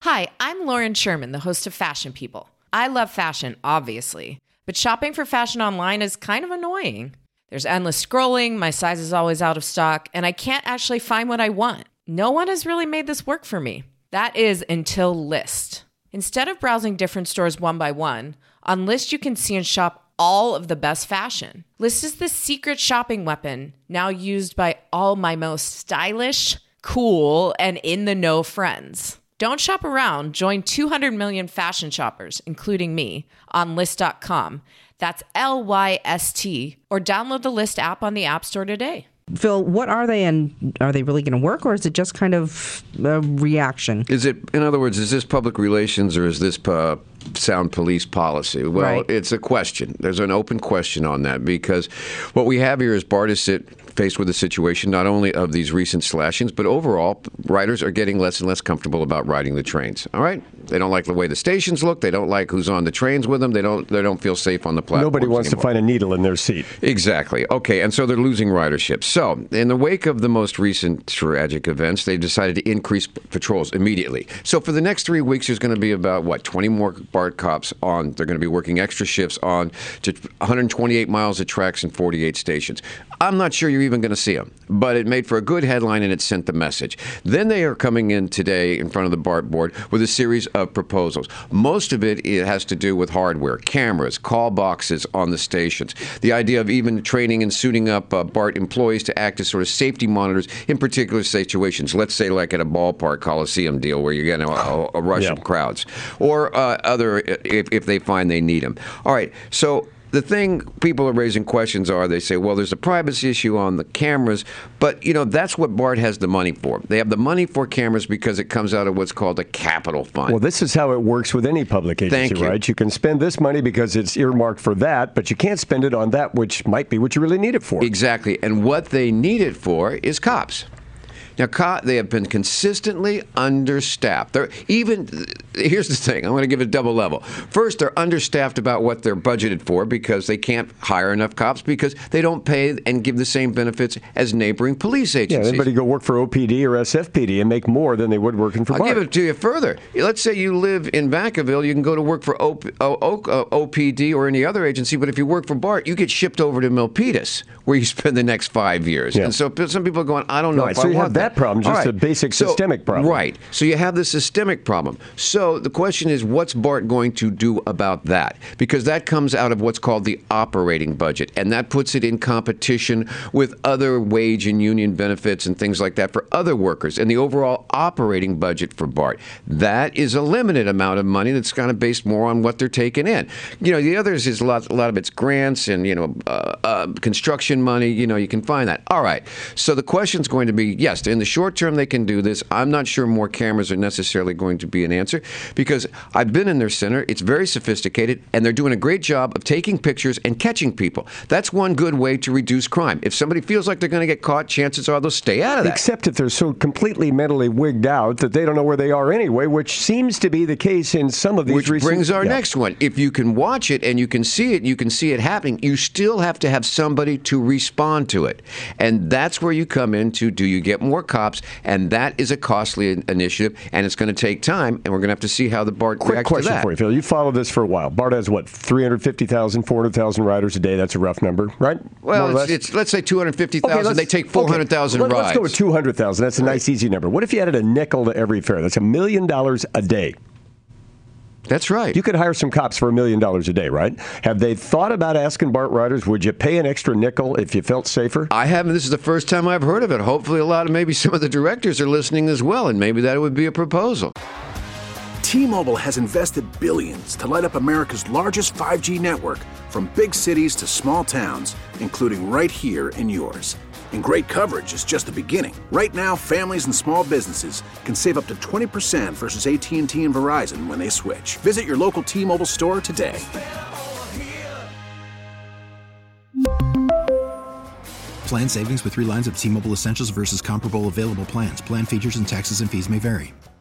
Hi, I'm Lauren Sherman, the host of Fashion People. I love fashion, obviously, but shopping for fashion online is kind of annoying. There's endless scrolling, my size is always out of stock, and I can't actually find what I want. No one has really made this work for me. That is until Lyst. Instead of browsing different stores one by one, on Lyst you can see and shop all of the best fashion. Lyst is the secret shopping weapon, now used by all my most stylish, cool, and in-the-know friends. Don't shop around. Join 200 million fashion shoppers, including me, on Lyst.com. That's Lyst, or download the Lyst app on the App Store today. Phil, what are they, and are they really going to work, or is it just kind of a reaction? In other words, is this public relations or is this sound police policy? Well, Right. It's a question. There's an open question on that, because what we have here is BART is faced with a situation not only of these recent slashings, but overall, riders are getting less and less comfortable about riding the trains. All right? They don't like the way the stations look. They don't like who's on the trains with them. They don't feel safe on the platform. Nobody wants to find a needle in their seat. Exactly. Okay, and so they're losing ridership. So, in the wake of the most recent tragic events, they decided to increase patrols immediately. So, for the next 3 weeks, there's going to be about, 20 more BART cops on. They're going to be working extra shifts on to 128 miles of tracks and 48 stations. I'm not sure you're even going to see them, but it made for a good headline and it sent the message. Then they are coming in today in front of the BART board with a series of proposals. Most of it has to do with hardware, cameras, call boxes on the stations. The idea of even training and suiting up BART employees to act as sort of safety monitors in particular situations. Let's say like at a ballpark Coliseum deal where you're getting a rush of crowds, or other if they find they need them. All right, so the thing people are raising questions are, they say, well, there's a privacy issue on the cameras, but, that's what BART has the money for. They have the money for cameras because it comes out of what's called a capital fund. Well, this is how it works with any public agency, right? You can spend this money because it's earmarked for that, but you can't spend it on that which might be what you really need it for. Exactly. And what they need it for is cops. Now, they have been consistently understaffed. Here's the thing. I'm going to give it a double level. First, they're understaffed about what they're budgeted for because they can't hire enough cops because they don't pay and give the same benefits as neighboring police agencies. Yeah, anybody go work for OPD or SFPD and make more than they would working for BART. I'll give it to you further. Let's say you live in Vacaville. You can go to work for OPD or any other agency, but if you work for BART, you get shipped over to Milpitas, where you spend the next 5 years. Yeah. And so some people are going, I don't know if I want that problem, just a basic systemic problem. Right. So you have the systemic problem. So the question is, what's BART going to do about that? Because that comes out of what's called the operating budget, and that puts it in competition with other wage and union benefits and things like that for other workers. And the overall operating budget for BART, that is a limited amount of money that's kind of based more on what they're taking in. The others is a lot of it's grants and, construction money. You can find that. All right. So the question's going to be, yes, in the short term, they can do this. I'm not sure more cameras are necessarily going to be an answer because I've been in their center. It's very sophisticated, and they're doing a great job of taking pictures and catching people. That's one good way to reduce crime. If somebody feels like they're going to get caught, chances are they'll stay out of that. Except if they're so completely mentally wigged out that they don't know where they are anyway, which seems to be the case in some of these recent... Which brings our next one. If you can watch it and you can see it happening, you still have to have somebody to respond to it. And that's where you come into, do you get more cops? And that is a costly initiative, and it's going to take time, and we're going to have to see how the BART reacts to that. Quick question for you, Phil. You followed this for a while. BART has, 350,000, 400,000 riders a day? That's a rough number, right? Well, let's say 250,000. Okay, they take 400,000 rides. Let's go with 200,000. That's a nice, easy number. What if you added a nickel to every fare? That's $1 million a day. That's right. You could hire some cops for $1 million a day, right? Have they thought about asking BART riders, would you pay an extra nickel if you felt safer? I haven't. This is the first time I've heard of it. Hopefully maybe some of the directors are listening as well, and maybe that would be a proposal. T-Mobile has invested billions to light up America's largest 5G network, from big cities to small towns, including right here in yours. And great coverage is just the beginning. Right now, families and small businesses can save up to 20% versus AT&T and Verizon when they switch. Visit your local T-Mobile store today. Plan savings with 3 lines of T-Mobile Essentials versus comparable available plans. Plan features and taxes and fees may vary.